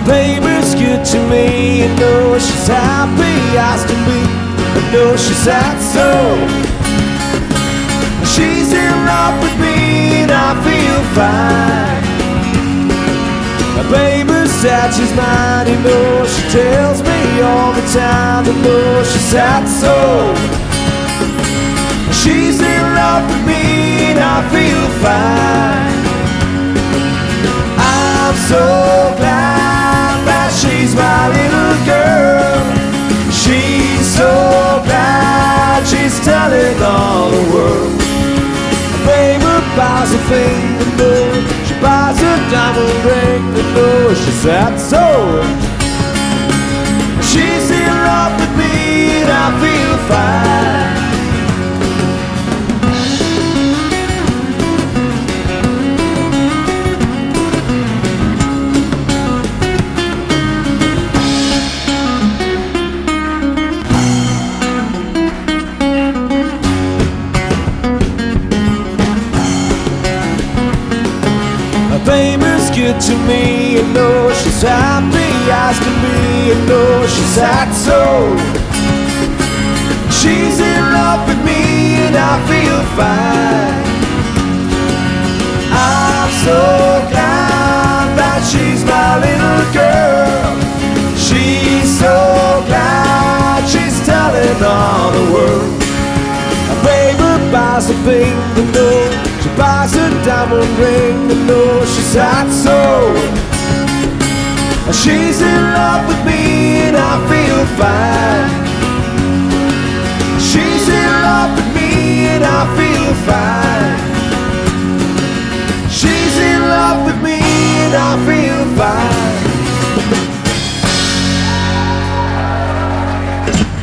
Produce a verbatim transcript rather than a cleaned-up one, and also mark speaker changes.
Speaker 1: Baby's good to me, you know she's happy as can be. I know she's sad so she's in love with me and I feel fine. My baby said she's mine, you know she tells me all the time. I know she's sad so she's in love with me and I feel fine. I'm so glad that she's my little girl. She's so glad she's telling all the world. Baby buys a thing to know, she buys a diamond ring to know she's sad so she's in love with me and I feel fine. Baby's good to me, you know she's happy as can be. You know she's sad so she's in love with me and I feel fine. I'm so glad that she's my little girl. She's so glad she's telling all the world. A baby buys a thing to know, she buys a diamond ring to know she's sad so she's in love with me and I feel fine. She's in love with me and I feel fine. She's in love with me and I feel fine.